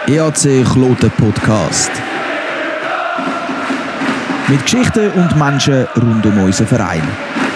EAC Kloten Podcast. Mit Geschichten und Menschen rund um unseren Verein.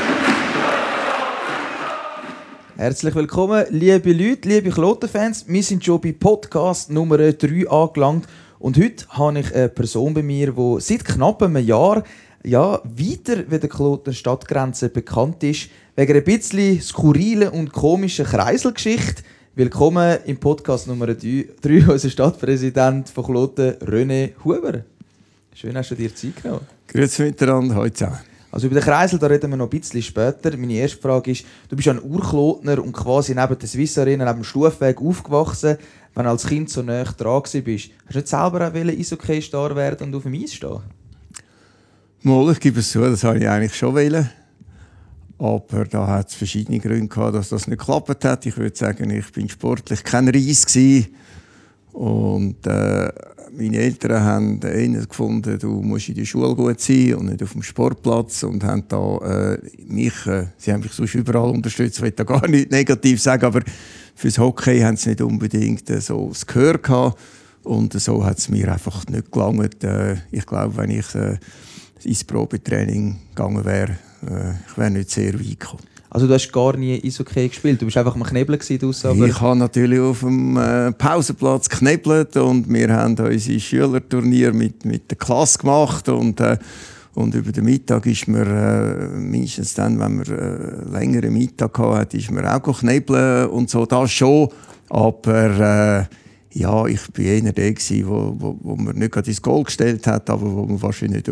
Herzlich willkommen, liebe Leute, liebe Kloten-Fans. Wir sind schon bei Podcast Nummer 3 angelangt. Und heute habe ich eine Person bei mir, die seit knapp einem Jahr weiter wie der Kloten Stadtgrenze bekannt ist, wegen einer bisschen skurrilen und komischen Kreiselgeschichte. Willkommen im Podcast Nummer 3, unser Stadtpräsident von Kloten, René Huber. Schön, hast du dir Zeit genommen. Grüezi miteinander, heute zusammen. Also über den Kreisel da reden wir noch ein bisschen später. Meine erste Frage ist, du bist ein Urklotner und quasi neben der Swiss Arena, neben dem Stufweg aufgewachsen. Wenn du als Kind so nah dran warst, hast du nicht selber auch Eishockey-Star werden und auf dem Eis stehen? Mal, ich gebe es zu, das wollte ich eigentlich schon wollen. Aber da hat es verschiedene Gründe gehabt, dass das nicht geklappt hat. Ich würde sagen, ich bin sportlich kein Reis gewesen. Und meine Eltern haben gefunden, du musst in der Schule gut sein und nicht auf dem Sportplatz. Und haben da sie haben mich sonst überall unterstützt. Ich will da gar nicht negativ sagen, aber fürs Hockey haben sie nicht unbedingt so das Gehör gehabt. Und so hat es mir einfach nicht gelangt. Ich glaube, wenn ich ins Probetraining gegangen wäre, ich wäre nicht sehr weit gekommen. Also du hast gar nie Eishockey gespielt? Du bist einfach am Knebeln draussen, aber... Ich habe natürlich auf dem Pausenplatz geknebelt und wir haben unsere Schülerturnier mit der Klasse gemacht und über den Mittag ist man mindestens dann, wenn man längeren Mittag hatte, ist man auch knebeln und so, das schon, aber ja, ich war eher der, wo man nicht gerade ins Goal gestellt hat, aber wo man wahrscheinlich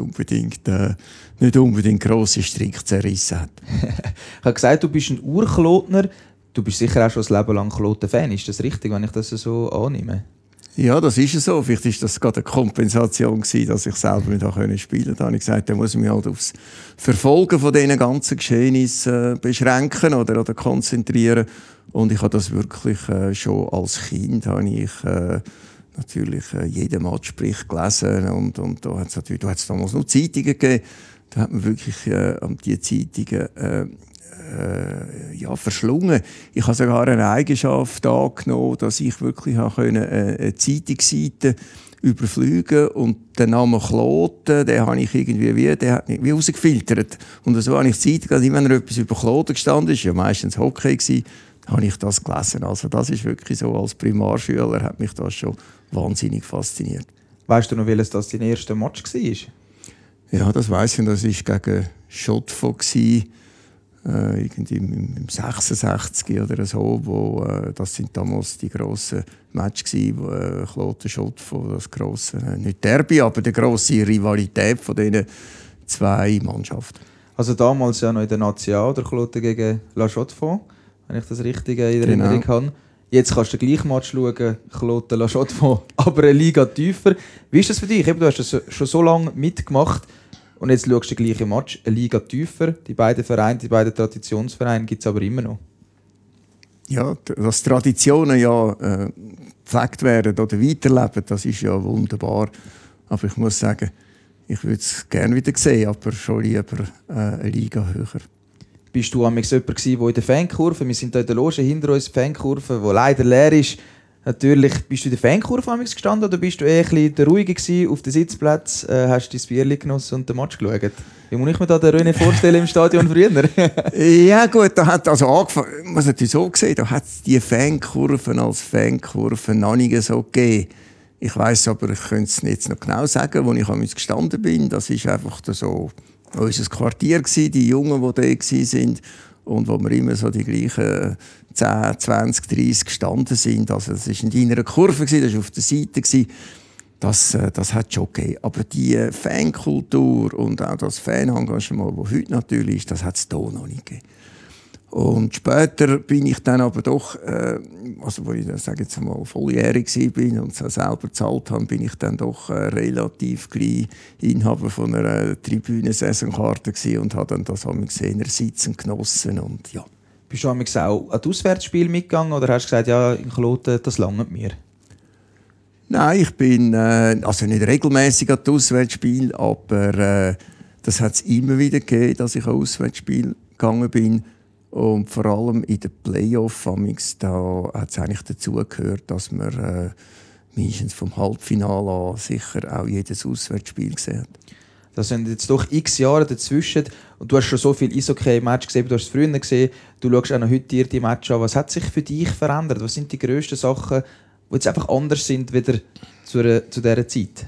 nicht unbedingt grosse Stricke zerrissen hat. Ich habe gesagt, du bist ein Urklotner. Du bist sicher auch schon ein Leben lang Kloten-Fan. Ist das richtig, wenn ich das so annehme? Ja, das ist so. Vielleicht war das gerade eine Kompensation gewesen, dass ich selber nicht spielen konnte. Da habe ich gesagt, da muss ich mich halt aufs Verfolgen von diesen ganzen Geschehnissen beschränken oder konzentrieren. Und ich habe das wirklich schon als Kind natürlich jeden Matchbericht gelesen und da hat es damals noch Zeitungen gegeben. Da hat man wirklich die Zeitungen verschlungen. Ich habe sogar eine Eigenschaft angenommen, dass ich wirklich eine Zeitungsseite überfliegen und den Namen Kloten, den habe ich irgendwie wie rausgefiltert. Und so habe ich die Zeitung, also wenn etwas über Kloten gestanden ist, ja meistens Hockey gewesen, habe ich das gelesen. Also das ist wirklich so, als Primarschüler hat mich das schon wahnsinnig fasziniert. Weißt du noch, welches das dein erster Match war? Ja, das weiss ich. Das war gegen Schottfo, irgendwie im 66 oder so. Das sind damals die grossen Matches gewesen, Kloten-Schottfo, das grosse, nicht Derby, aber die grosse Rivalität von diesen zwei Mannschaften. Also damals ja noch in der National der Kloten gegen La Chaux-de-Fonds, wenn ich das richtig in Erinnerung habe. Jetzt kannst du den gleichen Match schauen, Kloten La Chaux-de-Fonds, aber eine Liga tiefer. Wie ist das für dich? Du hast das schon so lange mitgemacht und jetzt schaust du den gleichen Match, eine Liga tiefer. Die beiden Vereine, die beiden Traditionsvereine gibt es aber immer noch. Ja, dass Traditionen gepflegt werden oder weiterleben, das ist ja wunderbar. Aber ich muss sagen, ich würde es gerne wieder sehen, aber schon lieber eine Liga höher. Bist du jemand, der in der Fankurve, wir sind hier in der Loge hinter uns, die Fankurve, die leider leer ist. Natürlich, bist du in der Fankurve gestanden oder bist du eher ein bisschen der Ruhige gewesen, auf dem Sitzplatz, hast dein Bierchen genossen und den Match geschaut? Wie muss ich mir da den René vorstellen im Stadion früher? Ja gut, da hat also angefangen, man hat so gesehen, da hat es die Fankurven als Fankurven noch nicht so gegeben. Ich weiss aber, ich könnte es jetzt noch genau sagen, wo ich gestanden bin. Das war einfach so unser Quartier, die Jungen, die da waren und wo wir immer so die gleichen 10, 20, 30 gestanden sind. Also das war in einer Kurve, das war auf der Seite. Das hat es schon gegeben. Aber die Fankultur und auch das Fanengagement, das heute natürlich ist, das hat es hier noch nicht gegeben. Und später bin ich dann aber doch, wo ich sage jetzt mal volljährig war und es selber gezahlt habe, bin ich dann doch relativ gleich Inhaber von einer Tribünen-Saisonkarte und habe dann das eher sitzen genossen und ja. Bist du auch an die Auswärtsspiele mitgegangen oder hast du gesagt, ja, in Kloten, das langt mir? Nein, ich bin also nicht regelmäßig an die Auswärtsspiele, aber das hat es immer wieder gegeben, dass ich an Auswärtsspiele gegangen bin. Und vor allem in den Playoff-Amix, da hat es eigentlich dazugehört, dass man mindestens vom Halbfinale an sicher auch jedes Auswärtsspiel gesehen hat. Das sind jetzt doch x Jahre dazwischen und du hast schon so viele Eishockey-Matches gesehen, du hast es früher gesehen, du schaust auch noch heute dir die Matches an. Was hat sich für dich verändert? Was sind die grössten Sachen, die jetzt einfach anders sind wieder zu dieser Zeit?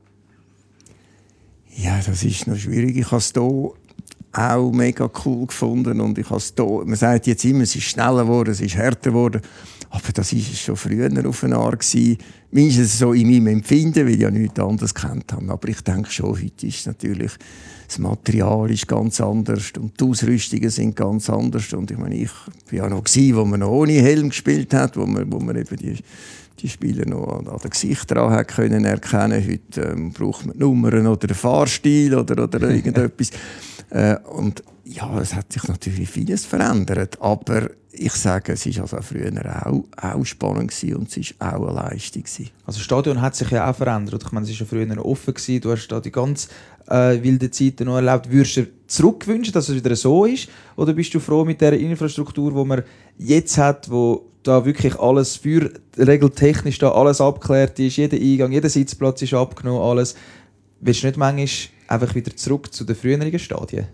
Ja, das ist noch schwierig. Ich habe es hier auch mega cool gefunden und ich habe es hier, man sagt jetzt immer, es ist schneller geworden, es ist härter geworden, aber das war es schon früher auf eine Art gewesen. Mindestens so in meinem Empfinden, weil ich ja nichts anderes gekannt habe. Aber ich denke schon, heute ist natürlich, das Material ist ganz anders und die Ausrüstungen sind ganz anders. Und ich meine, ich war ja noch gewesen, wo man noch ohne Helm gespielt hat, wo man eben die Spieler noch an den Gesichtern hat können erkennen. Heute braucht man die Nummern oder den Fahrstil oder irgendetwas. Und ja, es hat sich natürlich vieles verändert, aber ich sage, es war also früher auch spannend und es war auch eine Leistung. Also das Stadion hat sich ja auch verändert. Ich meine, es war ja früher noch offen gewesen. Du hast da die ganz wilden Zeiten noch erlebt. Würdest du dir zurückwünschen, dass es wieder so ist? Oder bist du froh mit der Infrastruktur, die man jetzt hat, wo da wirklich alles feuerregeltechnisch da alles abgeklärt ist, jeder Eingang, jeder Sitzplatz ist abgenommen, alles. Willst du nicht manchmal einfach wieder zurück zu den früheren Stadien?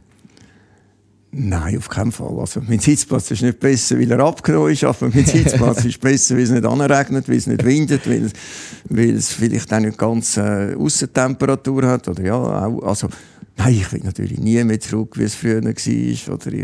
Nein, auf keinen Fall. Also, mein Sitzplatz ist nicht besser, weil er abgenommen ist, aber mein Sitzplatz ist besser, weil es nicht anregnet, weil es nicht windet, weil es vielleicht auch nicht ganz Aussentemperatur hat. Oder ja, auch, also, nein, ich will natürlich nie mehr zurück, wie es früher war. Oder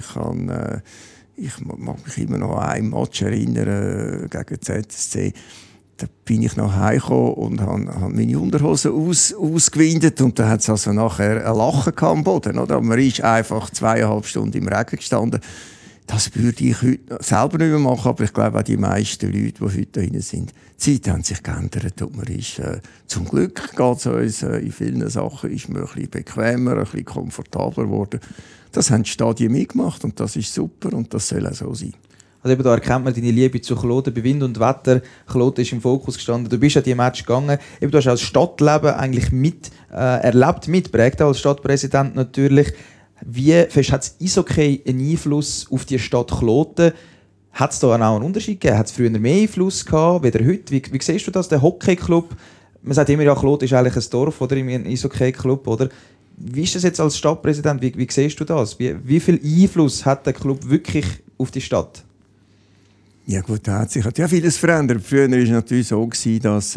ich mag mich immer noch an einen Match erinnern gegen ZSC. Da bin ich nach Hause gekommen und habe meine Unterhosen ausgewindet und da hat es also nachher ein Lachen am Boden. Oder? Man ist einfach 2,5 Stunden im Regen gestanden. Das würde ich heute selber nicht mehr machen, aber ich glaube auch die meisten Leute, die heute da drin sind, die Zeiten haben sich geändert und man ist, zum Glück geht es uns in vielen Sachen, ist man ein bisschen bequemer, ein bisschen komfortabler geworden. Das haben die Stadien mitgemacht und das ist super und das soll auch so sein. Also eben da erkennt man deine Liebe zu Kloten. Bei Wind und Wetter, Kloten ist im Fokus gestanden. Du bist an die Match gegangen. Eben, du hast auch das Stadtleben eigentlich mitprägt, als Stadtpräsident natürlich. Wie fest hat das Eishockey einen Einfluss auf die Stadt Kloten? Hat es da auch einen Unterschied gegeben? Hat es früher mehr Einfluss gehabt, weder heute? Wie siehst du das, der Hockeyclub? Man sagt immer, ja, Kloten ist eigentlich ein Dorf oder im Eishockey-Club, oder? Wie ist das jetzt als Stadtpräsident? Wie siehst du das? Wie viel Einfluss hat der Club wirklich auf die Stadt? Ja gut, da hat sich ja vieles verändert. Früher war es natürlich so, dass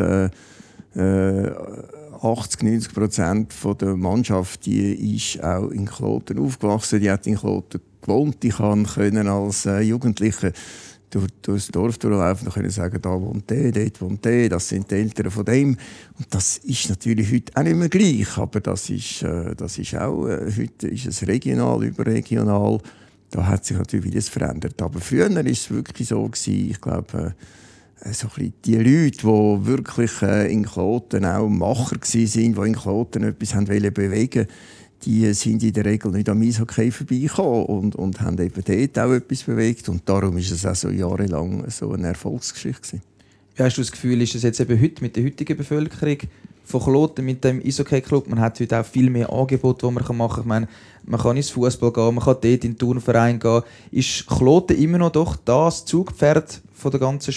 80-90% der Mannschaft die ist auch in Kloten aufgewachsen. Die hat in Kloten gewohnt. Ich konnte als Jugendlicher durch das Dorf durchlaufen und sagen, da wohnt der, dort wohnt der, das sind die Eltern von dem. Und das ist natürlich heute auch nicht mehr gleich, aber das ist auch, heute ist es regional, überregional. Da hat sich natürlich vieles verändert. Aber früher war es wirklich so gewesen, ich glaube, so ein bisschen die Leute, die wirklich in Kloten auch Macher waren, die in Kloten etwas bewegen wollten, die sind in der Regel nicht am Eishockey vorbeigekommen und haben eben dort auch etwas bewegt. Und darum war es auch so jahrelang so eine Erfolgsgeschichte gewesen. Wie hast du das Gefühl, ist es jetzt eben heute mit der heutigen Bevölkerung von Kloten, mit dem Eishockey-Club? Man hat heute auch viel mehr Angebote, die man machen kann. Ich meine, man kann ins Fußball gehen, man kann dort in den Turnverein gehen. Ist Kloten immer noch doch das Zugpferd von der ganzen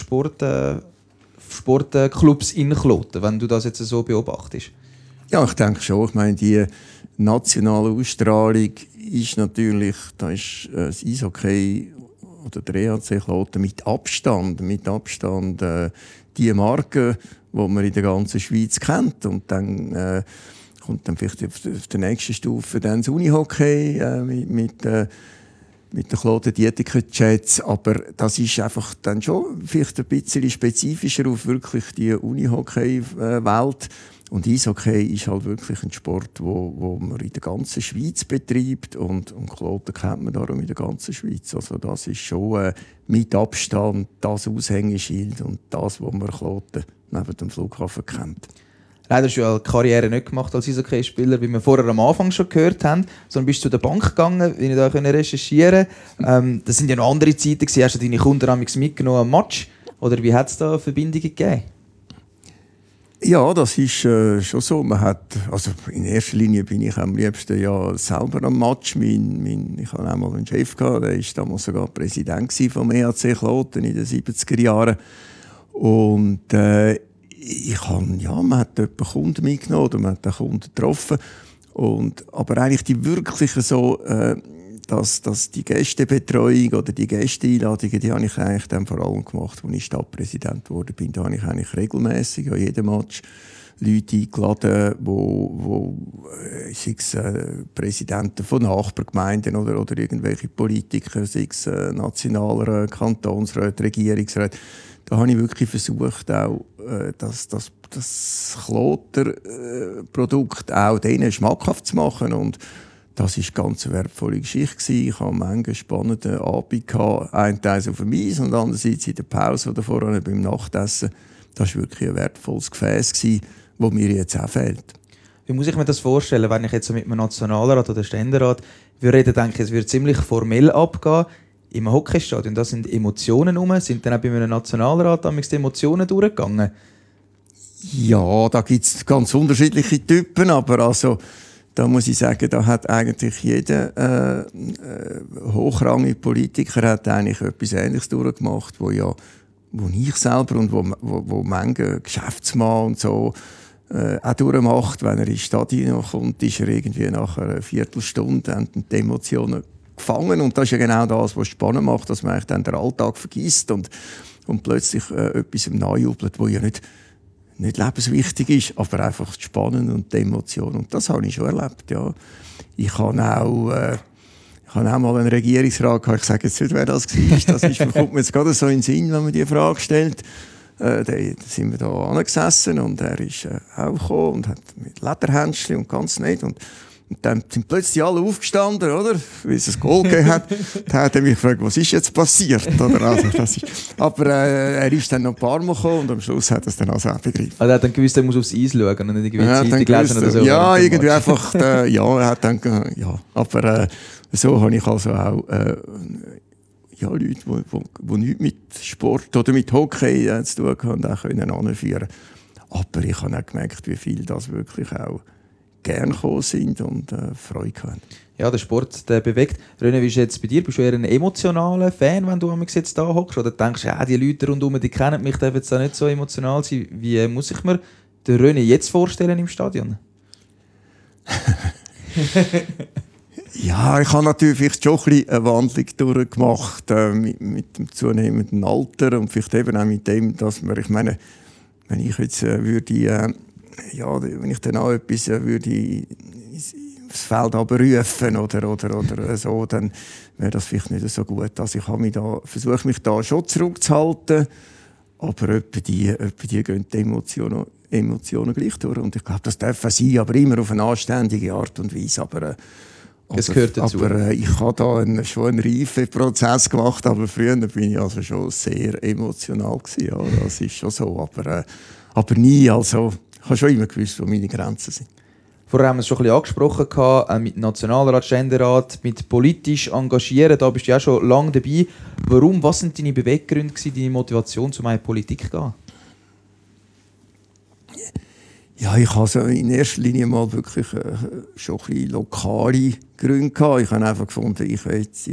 Sportclubs in Kloten, wenn du das jetzt so beobachtest? Ja, ich denke schon. Ich meine, die nationale Ausstrahlung ist natürlich, da ist das Eishockey oder der EHC Kloten mit Abstand die Marke, die man in der ganzen Schweiz kennt. Und dann kommt dann vielleicht auf der nächsten Stufe dann das Unihockey mit den Kloten Dietiker Jets. Aber das ist einfach dann schon vielleicht ein bisschen spezifischer auf wirklich die Unihockey-Welt. Und Eishockey ist halt wirklich ein Sport, wo man in der ganzen Schweiz betreibt. Und Kloten kennt man darum in der ganzen Schweiz. Also das ist schon mit Abstand das Aushängeschild und das, was man Kloten neben dem Flughafen kennt. Leider hast du ja die Karriere nicht gemacht als Eishockeyspieler, wie wir vorher am Anfang schon gehört haben, sondern bist zu der Bank gegangen, wie ich da recherchieren konnte. Das sind ja noch andere Zeiten. Hast du deine Kunden mitgenommen am Match? Oder wie hat es da Verbindungen gegeben? Ja, das ist schon so. Also in erster Linie bin ich am liebsten ja selber am Match. Ich hatte einmal einen Chef, der war damals sogar Präsident vom EHC Kloten in den 70er Jahren. Und man hat jemanden Kunden mitgenommen oder man hat den Kunden getroffen. Aber eigentlich die wirkliche so, dass die Gästebetreuung oder die Gästeeinladungen, die habe ich eigentlich dann vor allem gemacht, als ich Stadtpräsident geworden bin. Da habe ich eigentlich regelmäßig an jedem Match Leute eingeladen, wo sei es Präsidenten von Nachbargemeinden oder irgendwelche Politiker, sei es Nationalrat, Kantonsrat, Regierungsrat. Da habe ich wirklich versucht, auch das Kloter-Produkt auch denen schmackhaft zu machen. Und das war eine ganz wertvolle Geschichte. Ich hatte manchmal spannende Abend, einerseits auf dem Eis und andererseits in der Pause oder vorher beim Nachtessen. Das war wirklich ein wertvolles Gefäß, das mir jetzt auch fehlt. Wie muss ich mir das vorstellen, wenn ich jetzt so mit einem Nationalrat oder Ständerat rede, denke ich, es wird ziemlich formell abgehen. Im Hockeystadion, da sind Emotionen rum. Sind dann auch bei einem Nationalrat die Emotionen durchgegangen? Ja, da gibt es ganz unterschiedliche Typen, aber also, da muss ich sagen, da hat eigentlich jeder hochrangige Politiker hat eigentlich etwas Ähnliches durchgemacht, wo ich selber und wo manche Geschäftsmann und so auch durchmacht. Wenn er ins Stadion kommt, ist er irgendwie nach einer Viertelstunde die Emotionen gefangen. Und das ist ja genau das, was spannend macht, dass man eigentlich dann den Alltag vergisst und plötzlich etwas nachjubelt, wo ja nicht lebenswichtig ist, aber einfach spannend und die Emotion. Und das habe ich schon erlebt, ja. Ich habe auch mal einen Regierungsrat gehabt. Ich sage jetzt nicht, wer das war. Das kommt mir jetzt gerade so in den Sinn, wenn man die Frage stellt. Da sind wir da angesessen und er ist auch gekommen und hat mit Lederhändchen und ganz nett. Und dann sind plötzlich alle aufgestanden, oder? Weil es ein Goal gegeben hat. Dann hat er mich gefragt, was ist jetzt passiert? Oder? Also, aber er ist dann noch ein paar Mal gekommen und am Schluss hat er es dann also auch begriffen. Also er hat dann gewusst, er muss aufs Eis schauen und nicht irgendwie Zeitung lesen oder so? Ja, irgendwie einfach, ja, er hat dann, ja. Aber so habe ich also auch Leute, die nichts mit Sport oder mit Hockey zu tun haben, auch anführen können. Aber ich habe auch gemerkt, wie viele das wirklich auch gerne gekommen sind und Freude haben. Ja, der Sport der bewegt. René, wie ist es jetzt bei dir? Bist du eher ein emotionaler Fan, wenn du jetzt da hockst? Oder denkst du, ja, die Leute rundherum, die kennen mich, dürfen jetzt da nicht so emotional sein? Wie muss ich mir den René jetzt vorstellen im Stadion? Ja, ich habe natürlich vielleicht schon ein bisschen eine Wandlung durchgemacht mit dem zunehmenden Alter und vielleicht eben auch mit dem, dass man, ich meine, wenn ich jetzt wenn ich dann auch etwas würde aufs Feld abrufen oder so, dann wäre das vielleicht nicht so gut. Also ich versuche mich da schon zurückzuhalten, aber etwa die gehen die Emotionen gleich durch. Und ich glaube, das darf sein, aber immer auf eine anständige Art und Weise. Aber es gehört dazu. Aber ich habe da schon einen reifen Prozess gemacht, aber früher bin ich also schon sehr emotional gewesen. Ja, das ist schon so, aber nie, also ich habe schon immer gewusst, wo meine Grenzen sind. Vorher haben wir es schon ein bisschen angesprochen, mit Nationalrat, Ständerat, mit politisch engagieren, da bist du ja schon lange dabei. Warum, was sind deine Beweggründe, deine Motivation, um in die Politik zu gehen? Ja, ich hatte in erster Linie mal wirklich schon ein bisschen lokale Gründe gehabt. Ich habe einfach gefunden, ich will jetzt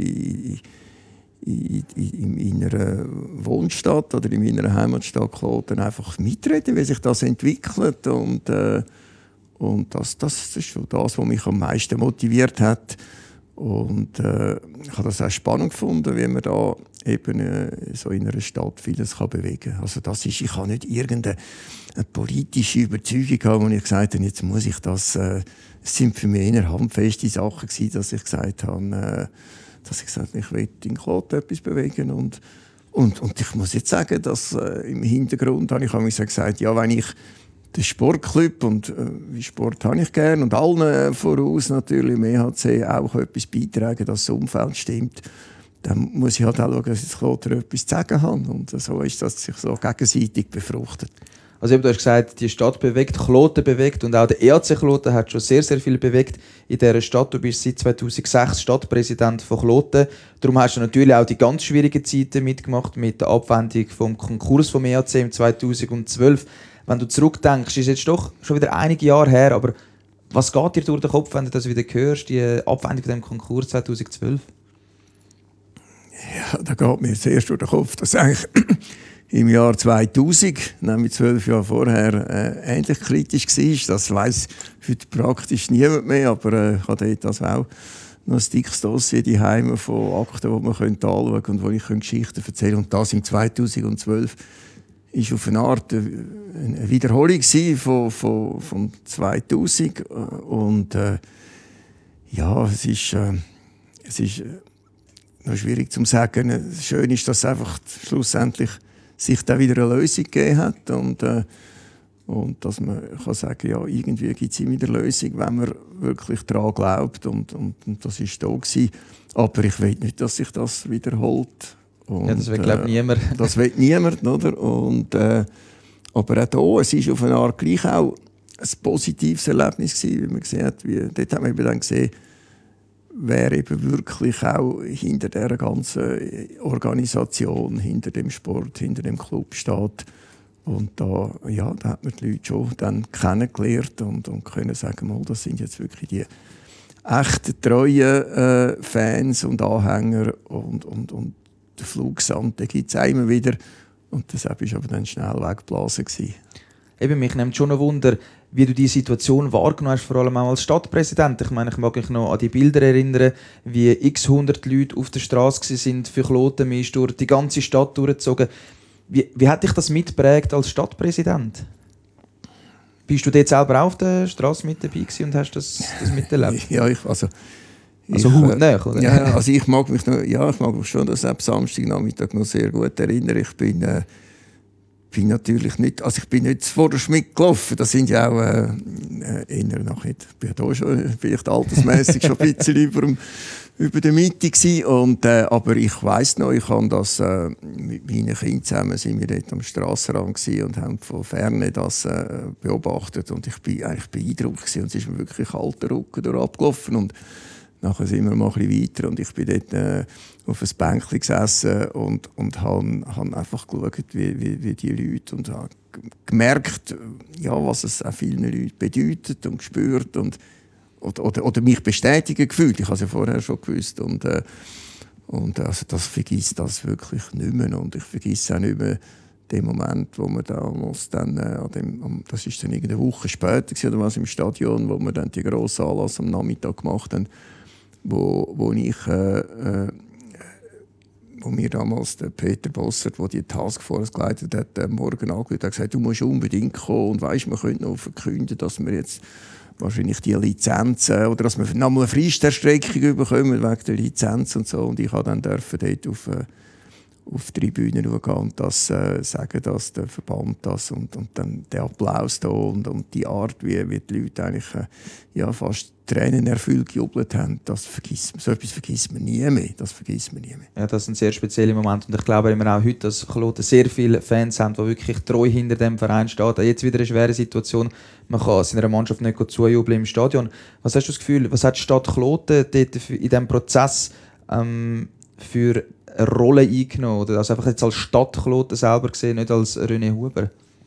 in meiner Wohnstadt oder in meiner Heimatstadt Kloten einfach mitreden, wie sich das entwickelt. Und das ist schon das, was mich am meisten motiviert hat. Und ich habe das auch spannend gefunden, wie man da eben so in einer Stadt vieles bewegen kann. Also ich habe nicht irgendeine politische Überzeugung gehabt, wo ich gesagt habe, jetzt muss ich das. Es sind für mich eher handfeste Sachen gewesen, dass ich gesagt habe, ich will in Kloten etwas bewegen. Und ich muss jetzt sagen, dass im Hintergrund habe ich gesagt, ja, wenn ich den Sportclub und Sport habe ich gerne und allen voraus natürlich im EHC auch etwas beitragen, dass das Umfeld stimmt, dann muss ich halt auch schauen, dass ich Kloten etwas zu sagen habe. Und so ist das sich so gegenseitig befruchtet. Also du hast gesagt, die Stadt bewegt, Kloten bewegt und auch der EHC Kloten hat schon sehr, sehr viel bewegt in dieser Stadt. Du bist seit 2006 Stadtpräsident von Kloten. Darum hast du natürlich auch die ganz schwierigen Zeiten mitgemacht mit der Abwendung vom Konkurs vom EHC im 2012. Wenn du zurückdenkst, ist jetzt doch schon wieder einige Jahre her, aber was geht dir durch den Kopf, wenn du das wieder hörst, die Abwendung von dem Konkurs 2012? Ja, da geht mir zuerst durch den Kopf, dass eigentlich im Jahr 2000, nämlich 12 Jahre vorher, ähnlich kritisch war. Das weiss heute praktisch niemand mehr, aber ich habe dort also auch noch ein dickes Dossier die Heime von Akten, die man anschauen könnte und wo ich Geschichten erzählen könnte. Und das im 2012 war auf eine Art eine Wiederholung von 2000. Und ja, es ist noch schwierig zu sagen. Schön ist, dass einfach schlussendlich sich da wieder eine Lösung gegeben hat und dass man kann sagen, ja, irgendwie gibt es immer eine Lösung, wenn man wirklich daran glaubt und das war da gewesen. Aber ich will nicht, dass sich das wiederholt. Und, ja, das will, glaube ich, niemand. Das will niemand, oder? Und, aber auch hier, es ist auf eine Art gleich auch ein positives Erlebnis gewesen, wie man gesehen hat. Dort haben wir eben dann gesehen, wer eben wirklich auch hinter dieser ganzen Organisation, hinter dem Sport, hinter dem Club steht. Und da hat man die Leute schon dann kennengelernt und können sagen, mal, das sind jetzt wirklich die echten, treuen Fans und Anhänger und der Flugsand, den gibt es immer wieder. Und deshalb war aber dann schnell weggeblasen. Eben, mich nimmt schon ein Wunder, wie du die Situation wahrgenommen hast, vor allem auch als Stadtpräsident. Ich meine, ich mag mich noch an die Bilder erinnern, wie x 100 Leute auf der Straße waren für Kloten. Man ist durch die ganze Stadt durchgezogen. Wie hat dich das mitgeprägt als Stadtpräsident? Bist du dort selber auch auf der Straße mit dabei gewesen und hast das miterlebt? Ja, also hautnah, oder? Ja, also ich mag mich schon das ab Samstagnachmittag noch sehr gut erinnern. Ich bin natürlich nicht, also ich bin nicht vor der Schmidt gelaufen. Das sind ja auch eher nachher. Ich bin da schon vielleicht altersmäßig schon ein bisschen über der Mitte gewesen. Und aber ich weiss noch, ich habe das mit meinen Kindern zusammen sind wir dort am Strassenrand gewesen und haben von Ferne das beobachtet und ich bin eigentlich beeindruckt gewesen. Und es ist mir wirklich kalter Rücken durch abgelaufen und nachher sind wir mal ein bisschen weiter und ich bin dort auf ein Bänkchen gesessen und habe einfach geschaut, wie die Leute und habe gemerkt, ja, was es auch vielen Leuten bedeutet und gespürt und oder mich bestätigen gefühlt. Ich habe es ja vorher schon gewusst und also das vergisst das wirklich nicht mehr und ich vergesse auch nicht mehr den Moment, wo man damals dann das ist dann irgendeine Woche später oder was im Stadion, wo wir dann die grossen Anlass am Nachmittag gemacht haben, wo mir damals der Peter Bossert, der die Taskforce geleitet hat, morgen angerufen hat, gesagt, du musst unbedingt kommen und weisst, wir können noch verkünden, dass wir jetzt wahrscheinlich die Lizenzen oder dass wir nochmal eine Freistellstreckung bekommen wegen der Lizenz und so. Und ich durfte dann dort auf die Tribüne schauen und das sagen, dass der Verband das und dann der Applaus da und die Art, wie die Leute eigentlich fast tränenerfüllt gejubelt haben, so etwas vergisst man nie mehr. Ja, das ist ein sehr spezieller Moment und ich glaube immer auch heute, dass Kloten sehr viele Fans haben, die wirklich treu hinter dem Verein stehen. Jetzt wieder eine schwere Situation, man kann seiner Mannschaft nicht zujubeln im Stadion. Was hast du das Gefühl, was hat die Stadt Kloten dort in diesem Prozess für eine Rolle eingenommen? Oder also einfach jetzt als Stadt Kloten selber gesehen, nicht als René Huber?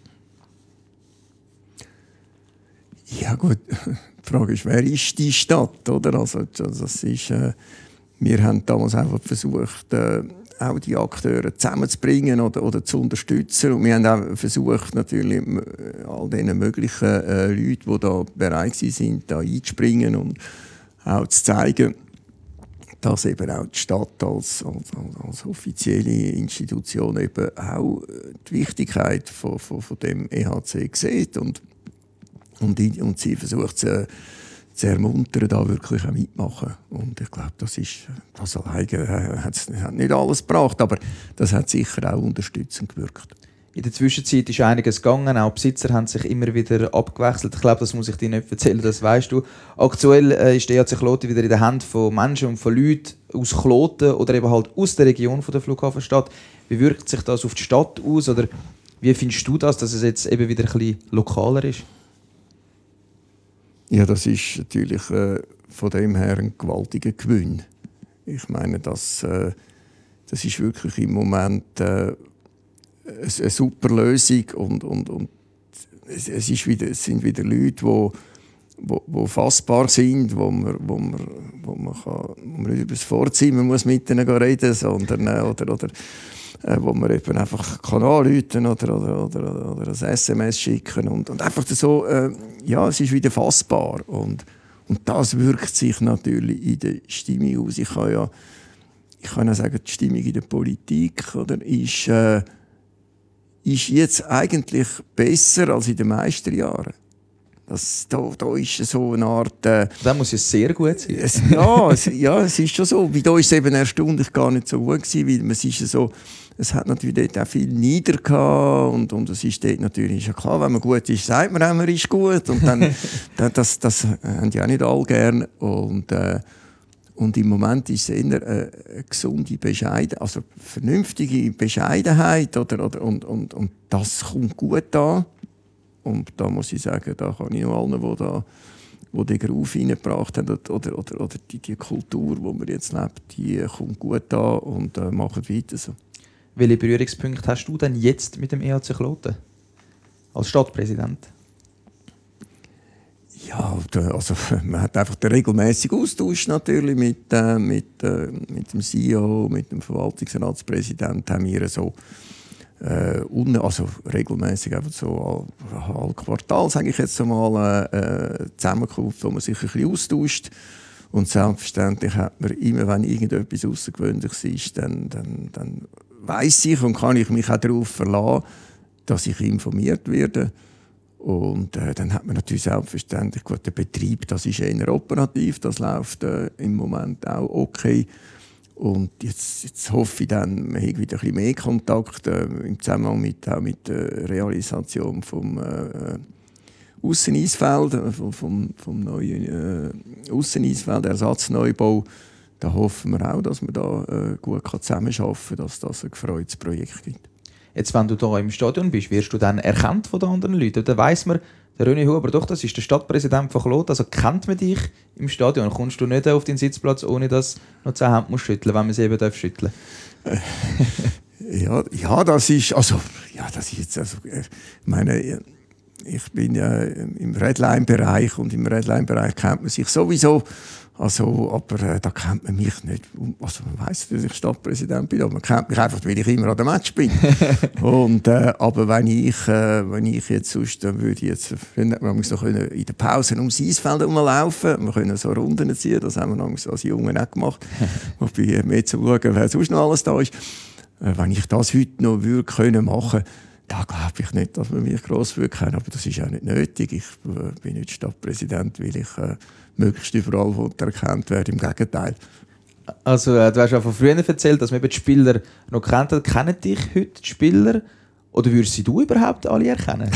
Ja gut, die Frage ist, wer ist die Stadt? Oder? Also, das ist, wir haben damals einfach versucht, auch die Akteure zusammenzubringen oder zu unterstützen. Und wir haben auch versucht, natürlich all diesen möglichen Leuten, die da bereit sind, da einzuspringen und auch zu zeigen, dass eben auch die Stadt als offizielle Institution eben auch die Wichtigkeit von dem EHC sieht und sie versucht zu ermuntern, da wirklich auch mitmachen. Und ich glaube, das alleine hat nicht alles gebracht, aber das hat sicher auch unterstützend gewirkt. In der Zwischenzeit ist einiges gegangen, auch Besitzer haben sich immer wieder abgewechselt. Ich glaube, das muss ich dir nicht erzählen, das weißt du. Aktuell ist der EHC Kloten wieder in den Händen von Menschen und von Leuten aus Kloten oder eben halt aus der Region von der Flughafenstadt. Wie wirkt sich das auf die Stadt aus? Oder wie findest du das, dass es jetzt eben wieder ein bisschen lokaler ist? Ja, das ist natürlich von dem her ein gewaltiger Gewinn. Ich meine, das ist wirklich im Moment eine super Lösung und es sind wieder Leute, wo fassbar sind, wo man nicht über das Vorzimmer muss mit ihnen reden, sondern wo man eben einfach kann anrufen oder ein SMS schicken und einfach so, es ist wieder fassbar und das wirkt sich natürlich in der Stimmung aus. Ich kann ja sagen, die Stimmung in der Politik ist jetzt eigentlich besser als in den meisten Jahren. Da ist so eine Art... Das muss ja sehr gut sein. Es ist schon so. Bei uns war es eben erstaunlich gar nicht so gut gewesen, weil es hat natürlich dort auch viel Nieder gehabt und es ist dort natürlich ist ja klar, wenn man gut ist, sagt man auch, man ist gut und dann das haben die auch nicht alle gern und im Moment ist es eher eine gesunde Bescheidenheit, also vernünftige Bescheidenheit und das kommt gut an. Und da muss ich sagen, da kann ich noch allen, die den Groove reingebracht haben oder die Kultur, die wir jetzt leben, die kommt gut an und machen weiter so. Welche Berührungspunkte hast du denn jetzt mit dem EHC Kloten als Stadtpräsident? Ja, also man hat einfach den regelmäßigen Austausch natürlich mit dem CEO, mit dem Verwaltungsratspräsidenten haben wir so also regelmäßig einfach so all Quartal, sage ich jetzt einmal, Zusammenkunft, wo man sich ein bisschen austauscht. Und selbstverständlich hat man immer, wenn irgendetwas Außergewöhnliches ist, dann weiss ich und kann ich mich auch darauf verlassen, dass ich informiert werde. Und dann hat man natürlich selbstverständlich gut, der Betrieb, das ist eher operativ, das läuft im Moment auch okay. Und jetzt hoffe ich dann, man hat wieder ein bisschen mehr Kontakt im Zusammenhang mit der Realisation vom Ausseneisfeld, vom neuen Ausseneisfeld, Ersatzneubau. Da hoffen wir auch, dass wir da gut zusammenarbeiten können, dass das ein gefreutes Projekt gibt. Jetzt, wenn du hier im Stadion bist, wirst du dann erkannt von den anderen Leuten? Dann weiss man, der René Huber, doch, das ist der Stadtpräsident von Kloten. Also kennt man dich im Stadion? Kommst du nicht auf den Sitzplatz, ohne dass du noch 10 Hände schütteln musst, wenn man sie eben schütteln darf? Das ist jetzt, ich meine, ich bin ja im Redline-Bereich und im Redline-Bereich kennt man sich sowieso. Also, aber da kennt man mich nicht. Also, man weiss, dass ich Stadtpräsident bin, aber man kennt mich einfach, weil ich immer an dem Match bin. Und, aber wenn ich jetzt sonst, dann würde ich jetzt, wir so können in der Pause ums Eisfeld rumlaufen, wir können so Runden ziehen, das haben wir als Jungen auch gemacht. Wobei mehr zu schauen, wer sonst noch alles da ist. Wenn ich das heute noch machen würde, da glaube ich nicht, dass man mich gross kennen, aber das ist auch nicht nötig. Ich bin nicht Stadtpräsident, weil ich möglichst überall erkannt werde. Im Gegenteil. Also, du hast ja von früher erzählt, dass man die Spieler noch kennt. Kennen dich heute die Spieler? Oder würdest du überhaupt alle erkennen?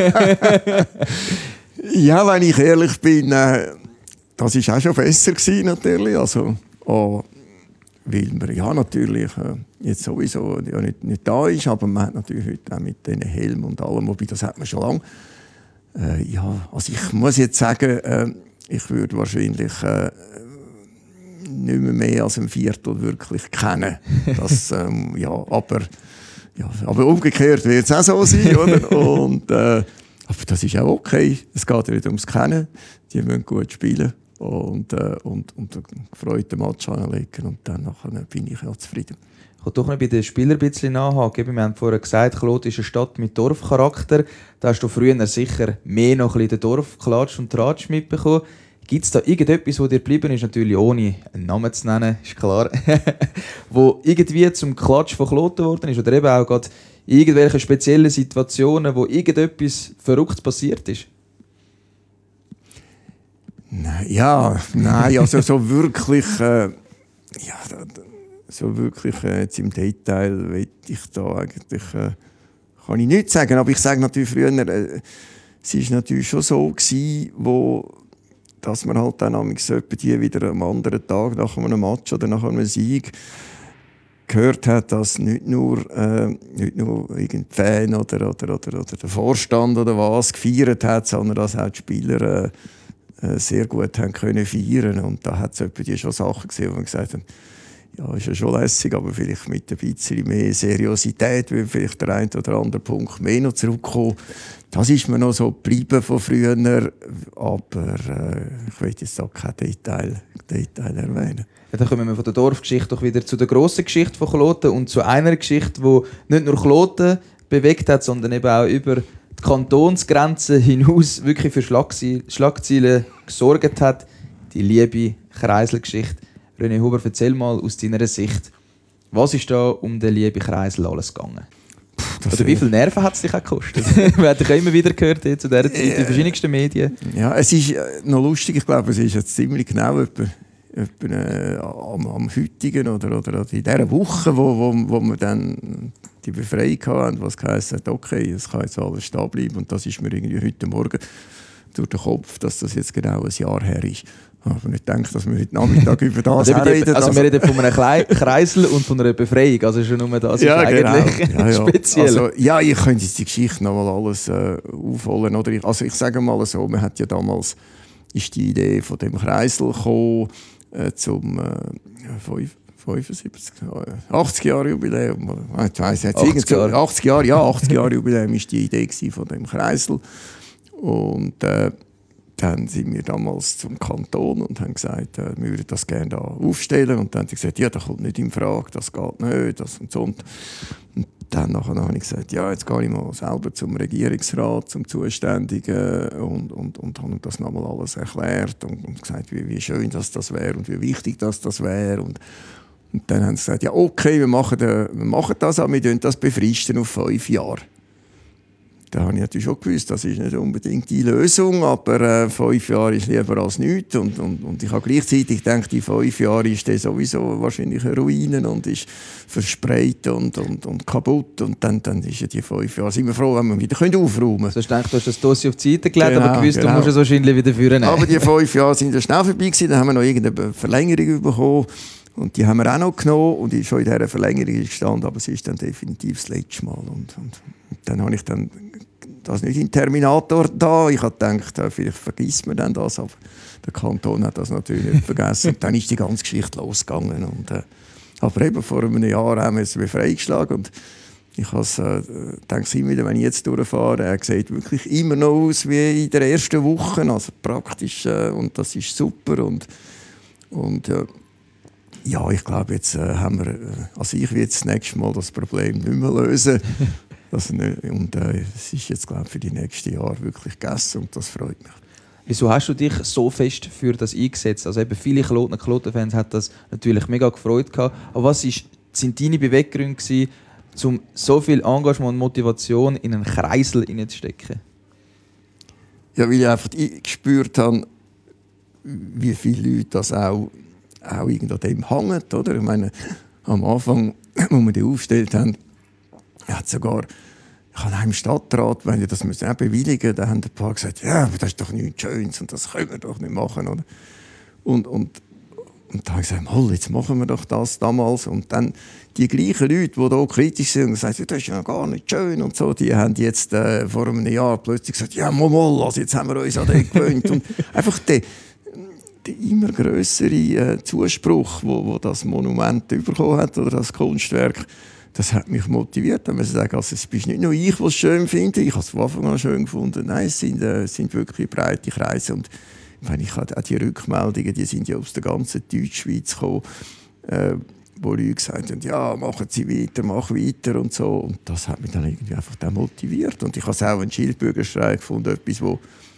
Ja, wenn ich ehrlich bin, das war auch schon besser gewesen, natürlich. Also, weil man ja natürlich jetzt sowieso ja nicht da ist, aber man hat natürlich heute auch mit diesen Helm und allem, wobei das hat man schon lange. Also ich muss jetzt sagen, ich würde wahrscheinlich nicht mehr als ein Viertel wirklich kennen. Das, aber umgekehrt wird es auch so sein, oder? Und, aber das ist auch okay. Es geht ja nicht ums Kennen. Die müssen gut spielen. Und einen gefreuten Match anlegen und dann bin ich ja zufrieden. Ich kann doch noch bei den Spielern ein bisschen nachhaken. Wir haben vorhin gesagt, Kloten ist eine Stadt mit Dorfcharakter. Da hast du früher sicher mehr noch ein bisschen den Dorfklatsch und Tratsch mitbekommen. Gibt es da irgendetwas, das dir geblieben ist, natürlich ohne einen Namen zu nennen, ist klar, wo irgendwie zum Klatsch von Kloten worden ist? Oder eben auch gerade irgendwelche speziellen Situationen, wo irgendetwas Verrücktes passiert ist? Nein, also so wirklich, jetzt im Detail will ich da eigentlich, kann ich nichts sagen, aber ich sage natürlich früher, es war natürlich schon so gewesen, dass man halt dann die wieder am anderen Tag nach einem Match oder nach einem Sieg gehört hat, dass nicht nur irgendein Fan oder der Vorstand oder was gefeiert hat, sondern dass auch die Spieler sehr gut haben können feiern. Und da hat es schon Sachen gesehen, wo man gesagt hat, ja, ist ja schon lässig, aber vielleicht mit ein bisschen mehr Seriosität, weil vielleicht der ein oder andere Punkt mehr noch zurückkommen. Das ist mir noch so geblieben von früher, aber ich will jetzt auch kein Detail erwähnen. Ja, dann kommen wir von der Dorfgeschichte doch wieder zu der grossen Geschichte von Kloten und zu einer Geschichte, die nicht nur Kloten bewegt hat, sondern eben auch über die Kantonsgrenzen hinaus wirklich für Schlagzeilen gesorgt hat. Die liebe Kreiselgeschichte. René Huber, erzähl mal aus deiner Sicht, was ist da um den lieben Kreisel alles gegangen? Oder wie viele Nerven hat es dich auch gekostet? Wir haben dich immer wieder gehört zu dieser Zeit in verschiedensten Medien. Ja, es ist noch lustig, ich glaube, es ist jetzt ziemlich genau am heutigen oder in dieser Woche, wo wir dann die Befreiung hatten, was geheißen hat, okay, es kann jetzt alles stehen bleiben. Und das ist mir irgendwie heute Morgen durch den Kopf, dass das jetzt genau ein Jahr her ist. Aber nicht gedacht, dass wir heute Nachmittag über das reden. Also wir reden von einem Kreisel und von einer Befreiung. Also schon nur das ist eigentlich speziell. Also, ja, ich könnte jetzt die Geschichte noch mal alles aufholen. Oder ich sage mal so, man hat ja damals ist die Idee von dem Kreisel gekommen, zum 80 Jahre Jubiläum. Ich weiss jetzt 80 Jahre Jubiläum ist die Idee von dem Kreisel. Und dann sind wir damals zum Kanton und haben gesagt, wir würden das gerne da aufstellen. Und dann haben sie gesagt, ja, das kommt nicht in Frage, das geht nicht, das und so. Und dann habe ich gesagt, ja, jetzt gehe ich mal selber zum Regierungsrat, zum Zuständigen und habe das nochmal alles erklärt und gesagt, wie schön das wäre und wie wichtig das wäre. Und dann haben sie gesagt, ja, okay, wir machen das, aber wir befristen das befristen auf 5 Jahre. Da habe ich natürlich schon gewusst, das ist nicht unbedingt die Lösung, aber 5 Jahre ist lieber als nichts. Und ich habe gleichzeitig gedacht, die 5 Jahre ist der sowieso wahrscheinlich eine Ruine und ist verspreit und kaputt. Und dann ist ja die 5 Jahre, sind wir froh, wenn wir wieder aufräumen können. Also du hast das Dossier auf die Seite gelegt, aber gewusst, du musst es wahrscheinlich wieder führen. Aber die 5 Jahre sind schnell vorbei gewesen, dann haben wir noch irgendeine Verlängerung bekommen. Und die haben wir auch noch genommen und schon in dieser Verlängerung gestanden, aber es ist dann definitiv das letzte Mal. Und dann habe ich das nicht in Terminator da. Ich habe gedacht, vielleicht vergisst man dann das, aber der Kanton hat das natürlich nicht vergessen. Und dann ist die ganze Geschichte losgegangen. Aber eben vor einem Jahr haben wir es befreigeschlagen und ich denke immer wieder, wenn ich jetzt durchfahre, er sieht wirklich immer noch aus wie in der ersten Woche, also praktisch, und das ist super und ja, ich glaube, jetzt haben wir, also ich will das nächste Mal das Problem nicht mehr lösen. Es ist jetzt, glaube ich, für die nächsten Jahre wirklich gegessen und das freut mich. Wieso hast du dich so fest für das eingesetzt? Also eben viele Kloten-Fans hat das natürlich mega gefreut gehabt. Aber was sind deine Beweggründe gewesen, um so viel Engagement und Motivation in einen Kreisel hineinzustecken? Ja, weil ich einfach gespürt habe, wie viele Leute das auch irgendwo an dem hängen, oder? Ich meine, am Anfang, als wir die aufgestellt haben, hat sogar, ich habe im Stadtrat, wenn wir das auch bewilligen müssen, dann haben ein paar gesagt, ja, aber das ist doch nichts Schönes und das können wir doch nicht machen, oder? Und dann habe ich gesagt, jetzt machen wir doch das damals. Und dann die gleichen Leute, die hier kritisch sind und sagen, das ist ja gar nicht schön und so, die haben jetzt vor einem Jahr plötzlich gesagt, ja, also jetzt haben wir uns an den gewöhnt. Und einfach der immer grössere Zuspruch, wo das Monument bekommen hat oder das Kunstwerk, das hat mich motiviert. Da muss ich sagen, also es ist nicht nur ich, der es schön finde, ich habe es von Anfang an schön gefunden. Nein, es sind wirklich breite Kreise. Und ich habe auch die Rückmeldungen, die sind ja aus der ganzen Deutschschweiz gekommen, wo Leute gesagt haben, ja, machen Sie weiter, mach weiter und so. Und das hat mich dann irgendwie einfach motiviert. Und ich habe es auch einen Schildbürgerstreik gefunden, etwas, wo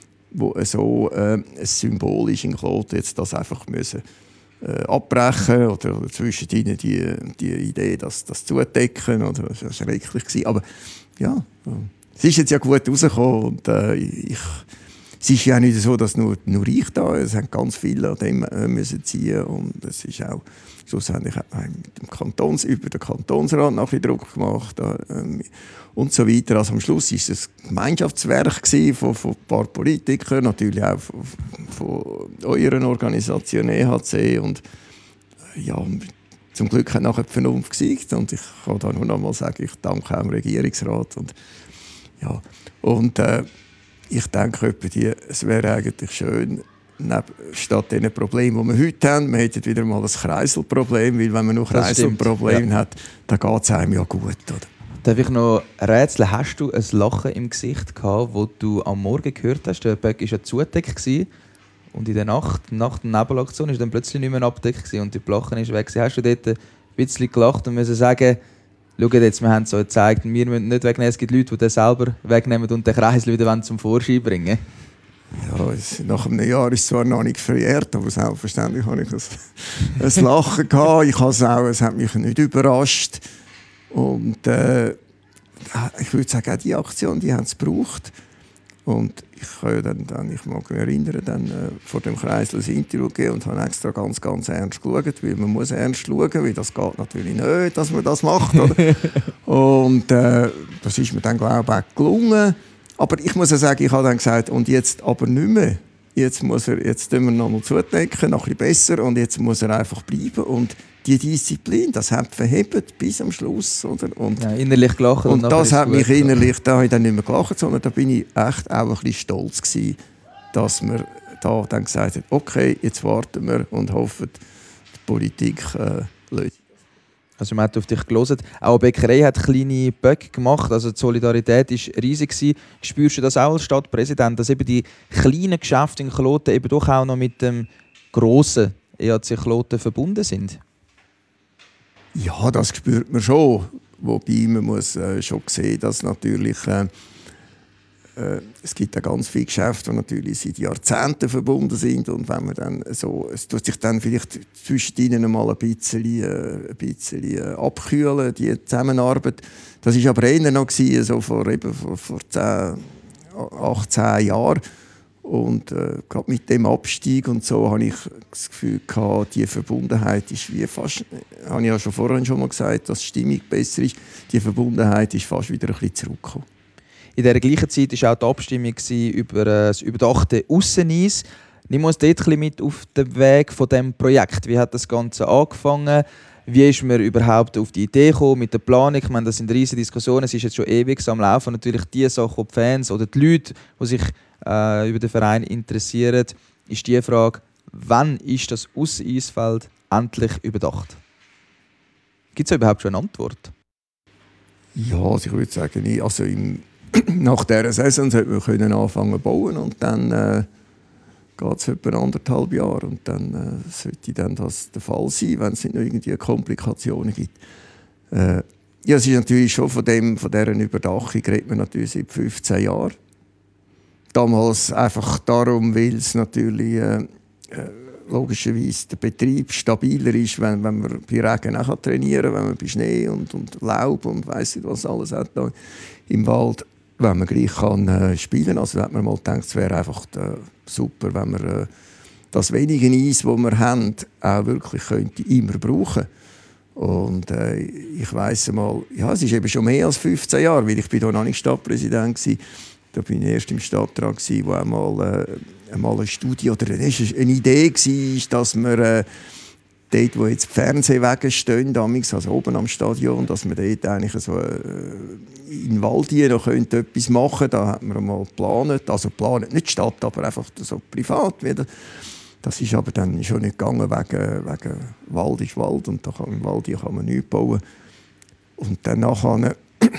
so symbolisch in Kloten jetzt das einfach müssen abbrechen oder zwischen ihnen die Idee, das zudecken, oder das war schrecklich gewesen. Aber ja, es ist jetzt ja gut rausgekommen und es ist ja nicht so, dass nur ich da, es haben ganz viele an dem müssen ziehen und es ist auch schlussendlich hat man mit dem über den Kantonsrat noch ein bisschen Druck gemacht und so weiter. Also am Schluss war es ein Gemeinschaftswerk von ein paar Politikern, natürlich auch von eurer Organisation EHC und ja, zum Glück hat nachher die Vernunft gesiegt und ich kann da nur noch mal sagen, ich danke auch dem Regierungsrat und ja, und ich denke, es wäre eigentlich schön, statt den Problemen, die wir heute haben, wir hätten wieder mal ein Kreiselproblem, weil wenn man noch Kreiselprobleme hat, dann geht es einem ja gut. Oder? Darf ich noch rätseln, hast du ein Lachen im Gesicht gehabt, wo du am Morgen gehört hast, der Böck war ja zugedeckt und in der Nacht, nach der Nebelaktion, ist dann plötzlich nicht mehr abgedeckt und die Lachen ist weg. Hast du dort ein bisschen gelacht und müssen sagen, schau jetzt, wir haben es so gezeigt, wir müssen nicht wegnehmen, es gibt Leute, die den selber wegnehmen und den Kreisel wieder zum Vorschein bringen? Ja, nach einem Jahr ist es zwar noch nicht verjährt, aber selbstverständlich hatte ich ein Lachen gehabt. Es hat mich nicht überrascht. Und ich würde sagen, auch die Aktion, die haben es gebraucht. Und ich mag mich erinnern, dann vor dem Kreisel ein Interview gegeben und habe extra ganz, ganz ernst geschaut, weil man muss ernst schauen, weil das geht natürlich nicht, dass man das macht. Oder? Und das ist mir dann, glaube ich, auch gelungen. Aber ich muss ja sagen, ich habe dann gesagt, und jetzt aber nicht mehr. Jetzt tun wir noch mal zudecken, noch ein bisschen besser, und jetzt muss er einfach bleiben. Und die Disziplin, das hat verhebt bis am Schluss. Oder? Und, ja, innerlich gelacht. Und das hat mich innerlich, da habe ich dann nicht mehr gelacht, sondern da bin ich echt auch ein bisschen stolz gewesen, dass wir da dann gesagt haben, okay, jetzt warten wir und hoffen, die Politik löst. Also man hat auf dich gehört. Auch die Bäckerei hat kleine Böcke gemacht, also die Solidarität war riesig. Spürst du das auch als Stadtpräsident, dass eben die kleinen Geschäfte in Kloten eben doch auch noch mit dem grossen EAC Kloten verbunden sind? Ja, das spürt man schon. Wobei man muss schon sehen, dass natürlich es gibt ja ganz viele Geschäfte, die natürlich seit Jahrzehnten verbunden sind, und wenn man dann so, es tut sich dann vielleicht zwischen ihnen mal ein bisschen abkühlen, die Zusammenarbeit. Das war aber eher noch so vor 10, 18 Jahren. Und gerade mit dem Abstieg und so habe ich das Gefühl gehabt, die Verbundenheit ist wie fast, habe ich ja schon vorhin mal gesagt, dass die Stimmung besser ist. Die Verbundenheit ist fast wieder ein bisschen zurückgekommen. In dieser gleichen Zeit war auch die Abstimmung über das überdachte Ausseneis. Nimm uns dort ein bisschen mit auf den Weg von diesem Projekt. Wie hat das Ganze angefangen? Wie ist man überhaupt auf die Idee gekommen mit der Planung? Ich meine, das sind riesige Diskussionen, es ist jetzt schon ewig am Laufen. Natürlich die Sachen, die Fans oder die Leute, die sich über den Verein interessieren, ist die Frage, wann ist das Ausseneisfeld endlich überdacht? Gibt es überhaupt schon eine Antwort? Ja, also ich würde sagen, nach dieser Saison sollte man anfangen zu bauen, und dann geht es etwa 1,5 Jahre, und dann sollte dann das der Fall sein, wenn es nicht noch irgendwie Komplikationen gibt. Ja, es ist natürlich schon von dieser Überdachung redet man natürlich seit 15 Jahren. Damals einfach darum, weil es natürlich logischerweise der Betrieb stabiler ist, wenn man bei Regen auch trainieren kann, wenn man bei Schnee und Laub und weiss nicht was alles hat da im Wald, wenn man gleich kann spielen kann. Also hat man mal gedacht, es wäre einfach super, wenn man das wenige Eis, das wir haben, auch wirklich könnte immer brauchen. Und ich weiss mal, ja, es ist eben schon mehr als 15 Jahre, weil ich bin da noch nicht Stadtpräsident war. Da war ich erst im Stadtrat, wo einmal eine Studie oder eine Idee war, dass wir dort, wo jetzt die Fernsehwege stehen, also oben am Stadion, dass wir dort eigentlich so in Waldien noch etwas machen könnten. Da hat man mal geplant. Also geplant, nicht die Stadt, aber einfach so privat wieder. Das ist aber dann schon nicht gegangen, wegen Wald ist Wald, und im Wald kann man nichts bauen. Und dann nachher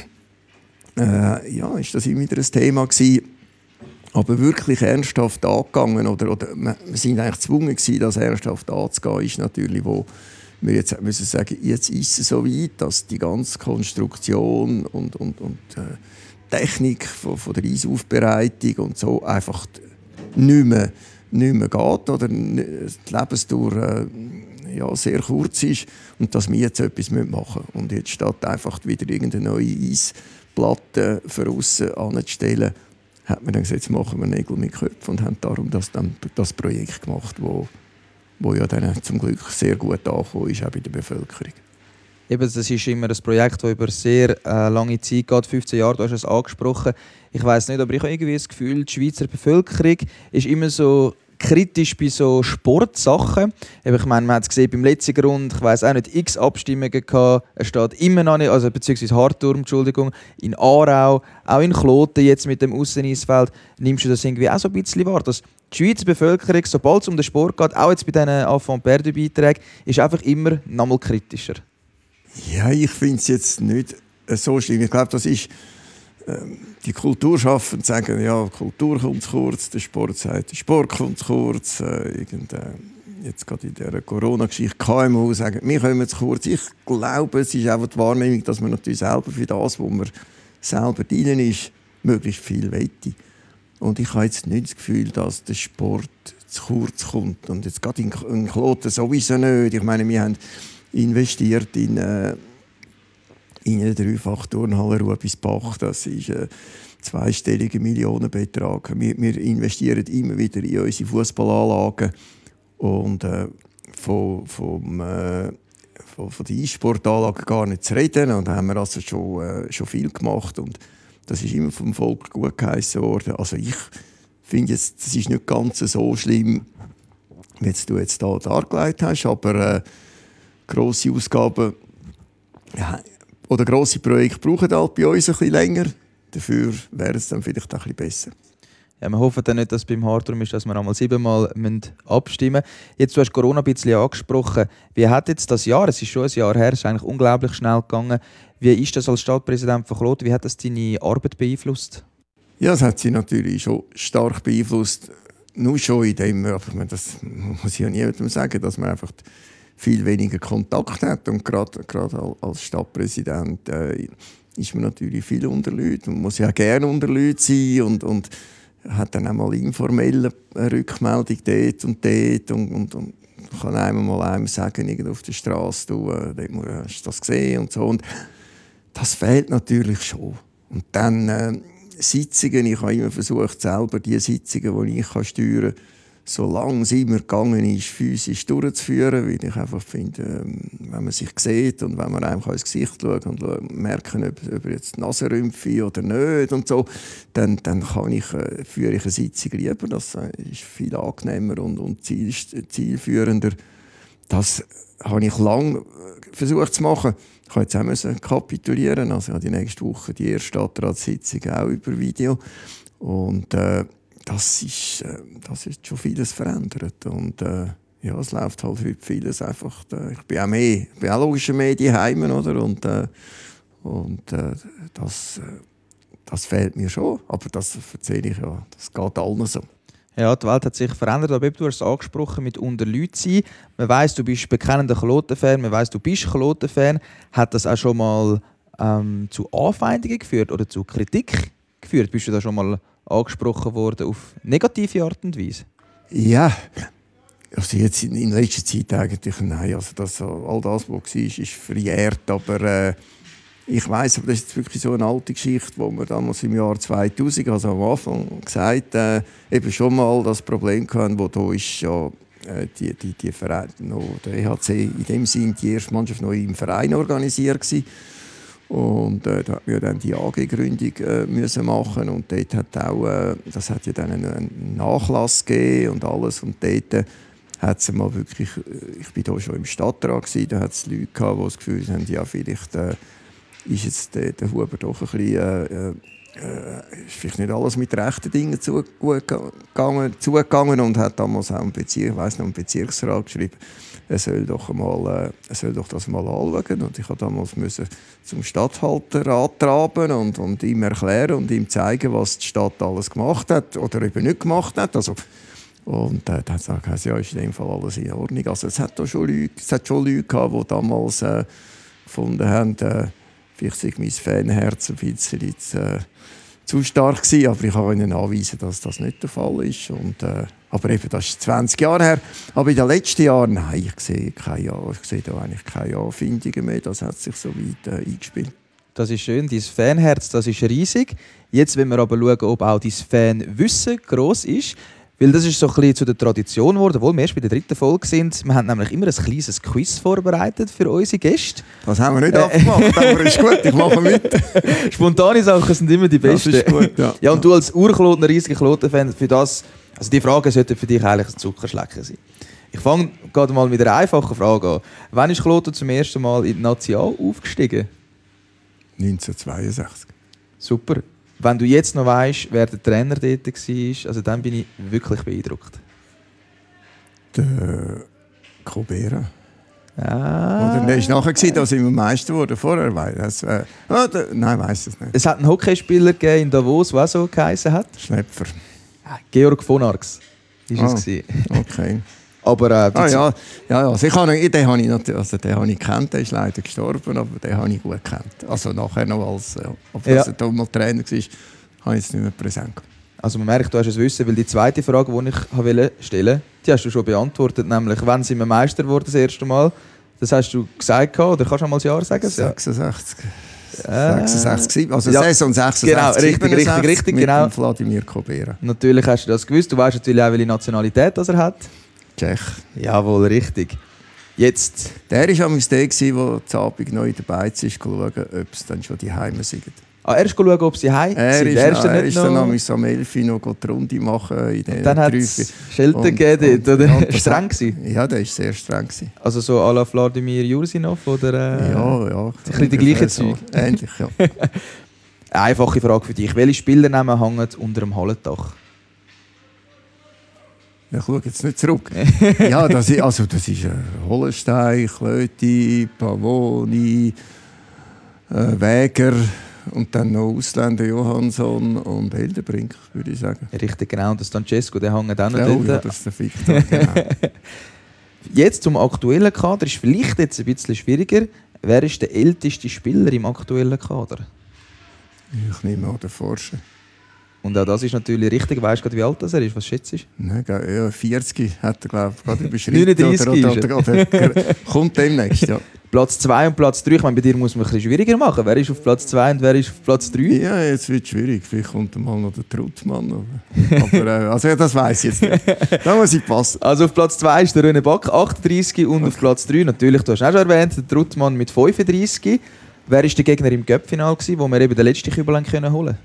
ja, ist das immer wieder ein Thema gewesen. Aber wirklich ernsthaft angegangen, oder wir sind eigentlich gezwungen gewesen, das ernsthaft anzugehen, ist natürlich, wo wir jetzt müssen sagen, jetzt ist es so weit, dass die ganze Konstruktion und Technik von der Eisaufbereitung und so einfach nicht mehr geht, oder die Lebensdauer sehr kurz ist, und dass wir jetzt etwas machen müssen. Und jetzt statt einfach wieder irgendeine neue Eisplatte für aussen anzustellen, hat man dann gesagt, jetzt machen wir Nägel mit Köpfen, und haben darum das Projekt gemacht, wo ja dann zum Glück sehr gut angekommen ist, auch bei der Bevölkerung. Eben, das ist immer ein Projekt, das über sehr lange Zeit geht, 15 Jahre, du hast es angesprochen. Ich weiss nicht, aber ich habe irgendwie das Gefühl, die Schweizer Bevölkerung ist immer so kritisch bei so Sportsachen. Ich meine, man hat es gesehen beim letzten Grund, ich weiss auch nicht, x Abstimmungen gehabt. Es steht immer noch nicht, also beziehungsweise Hartturm, Entschuldigung, in Aarau, auch in Kloten jetzt mit dem Ausseneisfeld. Nimmst du das irgendwie auch so ein bisschen wahr, dass die Schweizer Bevölkerung, sobald es um den Sport geht, auch jetzt bei diesen Enfant-Perdue-Beiträgen, ist einfach immer noch mal kritischer? Ja, ich finde es jetzt nicht so schlimm. Ich glaube, das ist die Kulturschaffenden sagen, ja, Kultur kommt zu kurz, der Sport sagt, der Sport kommt zu kurz. Jetzt gerade in dieser Corona-Geschichte KMU sagen, wir kommen zu kurz. Ich glaube, es ist einfach die Wahrnehmung, dass man natürlich selber für das, wo man selber drin ist, möglichst viel wette. Und ich habe jetzt nicht das Gefühl, dass der Sport zu kurz kommt. Und jetzt gerade in Kloten sowieso nicht. Ich meine, wir haben investiert in eine Dreifach-Turnhalle Ruebisbach. Das ist ein zweistelliger Millionenbetrag. Wir investieren immer wieder in unsere Fußballanlagen. Und von den E-Sportanlagen gar nicht zu reden. Und da haben wir also schon viel gemacht. Und das ist immer vom Volk gut geheissen worden. Also ich finde, das ist nicht ganz so schlimm, wie du jetzt hier dargelegt hast. Aber grosse Ausgaben oder grosse Projekte brauchen halt bei uns ein bisschen länger. Dafür wäre es dann vielleicht auch ein bisschen besser. Ja, wir hoffen dann nicht, dass es beim Hartturm ist, dass wir einmal 7-mal abstimmen müssen. Jetzt, du hast Corona ein bisschen angesprochen. Wie hat jetzt das Jahr, es ist schon ein Jahr her, es ist eigentlich unglaublich schnell gegangen. Wie ist das als Stadtpräsident von Kloten? Wie hat das deine Arbeit beeinflusst? Ja, das hat sie natürlich schon stark beeinflusst. Nur schon in dem, aber das muss ich ja niemandem sagen, dass man einfach viel weniger Kontakt hat. Und gerade als Stadtpräsident ist man natürlich viel unter Leuten. Man muss ja gerne unter Leuten sein und hat dann auch mal informell eine Rückmeldung dort und kann einem sagen, auf der Straße, du hast das gesehen und so. Und das fehlt natürlich schon. Und dann Sitzungen, ich habe immer versucht, selber die Sitzungen, die ich steuern kann, solange es immer gegangen ist, physisch durchzuführen, weil ich einfach finde, wenn man sich sieht und wenn man einfach ins Gesicht schaut und merken, ob jetzt die Nase rümpfe oder nicht und so, dann führe ich eine Sitzung lieber. Das ist viel angenehmer und zielführender. Das habe ich lange versucht zu machen. Ich musste jetzt auch kapitulieren. Also ich habe die nächste Woche die erste Stadtratssitzung auch über Video. Und das ist schon vieles verändert. Und ja, es läuft halt heute vieles einfach. Ich bin auch logischer mehr daheim, oder? Und das fehlt mir schon. Aber das erzähle ich ja. Das geht allen so. Ja, die Welt hat sich verändert, aber du hast es angesprochen mit unter Leuten sein. Man weiss, du bist bekennender Kloten-Fan, man weiss, du bist Kloten-Fan. Hat das auch schon mal zu Anfeindungen geführt oder zu Kritik geführt? Bist du da schon mal angesprochen worden auf negative Art und Weise? Ja, also jetzt in letzter Zeit eigentlich nein. Also all das, was war, ist verjährt. Aber ich weiss, aber das ist jetzt wirklich so eine alte Geschichte, wo wir damals im Jahr 2000, also am Anfang gesagt, eben schon mal das Problem hatten, wo da ist ja die Vereine, der EHC in dem Sinn die erste Mannschaft noch im Verein organisiert gewesen. Und da hat wir dann die AG-Gründung müssen machen und dort hat auch, das hat ja dann einen Nachlass gegeben und alles und dort hat es mal wirklich, ich bin da schon im Stadtrat gewesen, da hat es Leute gehabt, die das Gefühl haben, ja vielleicht ist jetzt der Huber doch ein bisschen, ist vielleicht nicht alles mit rechten Dingen zugegangen und hat damals auch einen Bezirksrat geschrieben, er soll doch das mal anschauen. Und ich musste damals zum Stadthalter traben und ihm erklären und ihm zeigen, was die Stadt alles gemacht hat oder eben nicht gemacht hat. Also, und dann hat er gesagt, ja, ist in dem Fall alles in Ordnung. Also, es hat schon Leute gehabt, die damals gefunden haben, vielleicht sei mein Fanherz ein bisschen zu stark gewesen, aber ich kann ihnen anweisen, dass das nicht der Fall ist. Aber eben, das ist 20 Jahre her. Aber in den letzten Jahren, nein, ich sehe da eigentlich keine Anfindungen mehr. Das hat sich so weit eingespielt. Das ist schön, dein Fanherz, das ist riesig. Jetzt wollen wir aber schauen, ob auch dein Fanwissen gross ist. Weil das ist so ein bisschen zu der Tradition geworden, obwohl wir erst bei der 3. Folge sind. Wir haben nämlich immer ein kleines Quiz vorbereitet für unsere Gäste. Das haben wir nicht abgemacht, aber ist gut, ich mache mit. Spontane Sachen sind immer die besten. Das ist gut, ja. Ja, und du als Urklotener, riesiger Kloten-Fan, für das Also die Fragen sollten für dich eigentlich ein Zuckerschlecken sein. Ich fange gerade mal mit einer einfachen Frage an. Wann ist Kloten zum ersten Mal in die National aufgestiegen? 1962. Super. Wenn du jetzt noch weißt, wer der Trainer dort war, also dann bin ich wirklich beeindruckt. Der Cobera. Ah. Oder der ist nachher gewesen, da sind wir Meister geworden. Vorher weiß nein, weiß es nicht. Es hat einen Hockeyspieler gegeben in Davos, der auch so geheißen hat. Schlepfer. Georg von Arx war es. Okay. Aber ja. Also den habe ich natürlich, also den habe ich gekannt, der ist leider gestorben, aber den habe ich gut gekannt. Also nachher noch als, ob er da mal Trainer war, habe ich es nicht mehr präsent. Also man merkt, du hast es wissen, weil die zweite Frage, die ich wollte stellen, die hast du schon beantwortet, nämlich wann sind wir Meister geworden das erste Mal? Das hast du gesagt, oder kannst du mal das Jahr sagen? 66. 66, also Saison 66, genau, 67, richtig, mit genau. Wladimir Cobera. Natürlich hast du das gewusst. Du weißt natürlich auch, welche Nationalität das er hat. Tschech. Jawohl, richtig. Jetzt. Der war am der, der zu Abend neu dabei ist, schauen, ob es dann schon die Heime sind. Er ist schauen, ob sie heim sind. Er ist dann am 11 noch die Runde machen. In den dann hat es Schelte gegeben dort, oder? Ja, streng gewesen? Ja, der war sehr streng. Also so à la Wladimir Jursinov, oder? Ja. Ein bisschen die gleichen Zeug. Ähnlich, ja. Eine einfache Frage für dich. Welche Spielernamen hängen unter dem Hallendach? Ich schaue jetzt nicht zurück. Ja, das ist Hollenstein, Klöti, Pavoni, Wäger und dann noch Ausländer Johansson und Hildebrink, würde ich sagen. Richtig, genau. Und das Francesco, der hängt auch noch dort. Ja, das ist der Victor, genau. Jetzt zum aktuellen Kader ist vielleicht jetzt ein bisschen schwieriger. Wer ist der älteste Spieler im aktuellen Kader? Ich nehme an, der Forscher. Und auch das ist natürlich richtig. Weißt du, wie alt er ist? Was schätzt du? Nein, ja, 40 hat er, glaube ich, gerade überschritten. 39 oder kommt demnächst, ja. Platz 2 und Platz 3. Ich meine, bei dir muss man ein bisschen schwieriger machen. Wer ist auf Platz 2 und wer ist auf Platz 3? Ja, jetzt wird es schwierig. Vielleicht kommt mal noch der Truttmann. Aber also, das weiss ich jetzt nicht. Da muss ich passen. Also auf Platz 2 ist der René Back, 38. Und auf Platz 3, natürlich, du hast auch schon erwähnt, der Truttmann mit 35. Wer war der Gegner im Cup-Final, wo wir eben den letzten Kübel holen können?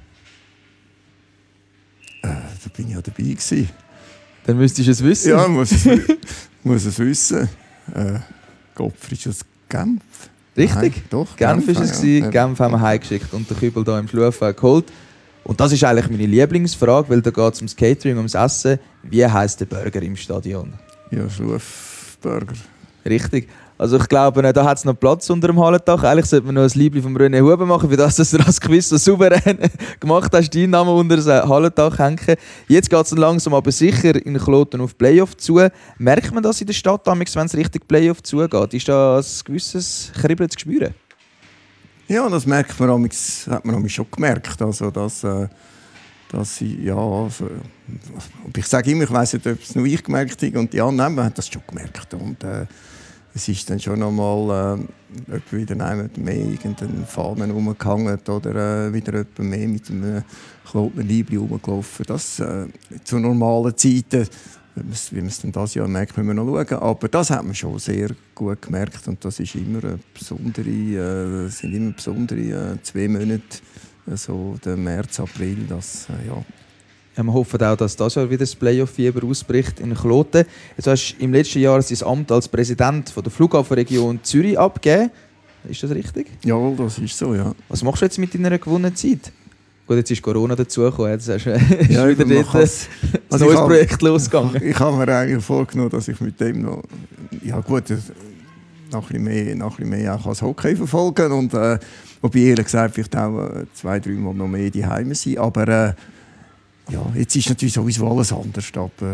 Da bin ich ja dabei gewesen. Dann müsstest du es wissen. Ja, muss es wissen. Gottfried aus Genf. Richtig? Nein, doch. Genf war es. Ja. Genf haben wir heimgeschickt und den Kübel hier im Schlufen geholt. Und das ist eigentlich meine Lieblingsfrage, weil da geht es ums Catering, ums Essen. Wie heisst der Burger im Stadion? Ja, Schlufburger. Richtig. Also ich glaube, da hat es noch Platz unter dem Hallendach. Eigentlich sollte man noch ein Liebling vom René Huber machen, für das, dass du das Quiz so souverän gemacht hast, deinen Namen unter das Hallendach hängen. Jetzt geht es langsam aber sicher in Kloten auf Playoff zu. Merkt man das in der Stadt, wenn es richtig Playoff zugeht? Ist da ein gewisses Kribbeln zu spüren? Ja, das merkt man, hat man schon gemerkt. Also, dass ich, ja, also, ich sage immer, ich weiss nicht, ob es nur ich gemerkt habe und die anderen haben das schon gemerkt. Und, es ist dann schon einmal wieder mehr irgendeine Fahne rumgehangen oder wieder jemand mehr mit einem Klotener Liebli rumgelaufen. Das zu normalen Zeiten, wie man es dann das Jahr merkt, müssen wir noch schauen. Aber das hat man schon sehr gut gemerkt und das ist immer sind immer besondere 2 Monate, so der März, April, das ja. Ja, wir hoffen auch, dass das Jahr wieder das Playoff-Fieber ausbricht in Kloten. Jetzt hast du im letzten Jahr sein Amt als Präsident von der Flughafenregion Zürich abgegeben. Ist das richtig? Jawohl, das ist so, ja. Was machst du jetzt mit deiner gewonnenen Zeit? Gut, jetzt ist Corona dazugekommen. Jetzt ist ja, wieder dort ein neues Projekt losgegangen. Ich habe mir eigentlich vorgenommen, dass ich mit dem noch... Ja gut, noch ein bisschen mehr auch als Hockey verfolgen und wobei ehrlich gesagt vielleicht auch 2-3 Mal noch mehr die Heime sind. Aber ja, jetzt ist natürlich sowieso alles anders. Aber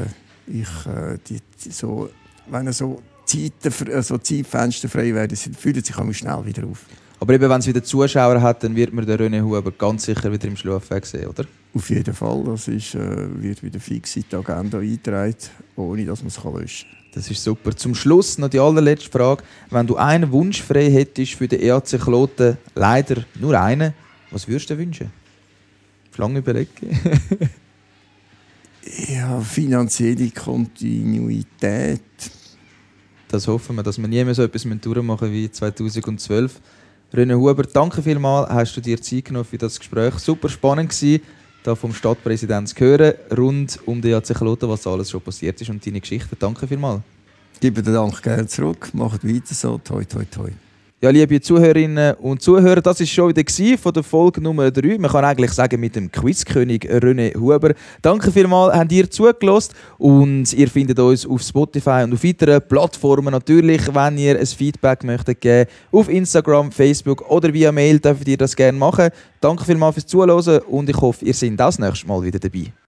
wenn so Zeitfenster frei werden, fühlt es sich auch schnell wieder auf. Aber eben, wenn es wieder Zuschauer hat, dann wird man den René Huber ganz sicher wieder im Schlufen sehen, oder? Auf jeden Fall. Das wird wieder fix in die Agenda eingetragen, ohne dass man es löschen kann. Das ist super. Zum Schluss noch die allerletzte Frage. Wenn du einen Wunsch frei hättest für den EAC Kloten, leider nur einen, was würdest du dir wünschen? Lange überlegen. Ja, finanzielle Kontinuität. Das hoffen wir, dass wir nie mehr so etwas durchmachen wie 2012. René Huber, danke vielmals, hast du dir Zeit genommen für das Gespräch. Super spannend gewesen. da vom Stadtpräsidenten zu hören, rund um den HC Kloten, was alles schon passiert ist und deine Geschichte. Danke vielmals. Ich gebe den Dank gerne zurück. Macht weiter so. Toi, toi, toi. Ja, liebe Zuhörerinnen und Zuhörer, das war schon wieder von der Folge Nummer 3. Man kann eigentlich sagen, mit dem Quizkönig René Huber. Danke vielmals, habt ihr zugelassen und ihr findet uns auf Spotify und auf weiteren Plattformen. Natürlich, wenn ihr ein Feedback möchtet geben, auf Instagram, Facebook oder via Mail, dürft ihr das gerne machen. Danke vielmals fürs Zuhören und ich hoffe, ihr seid das nächste Mal wieder dabei.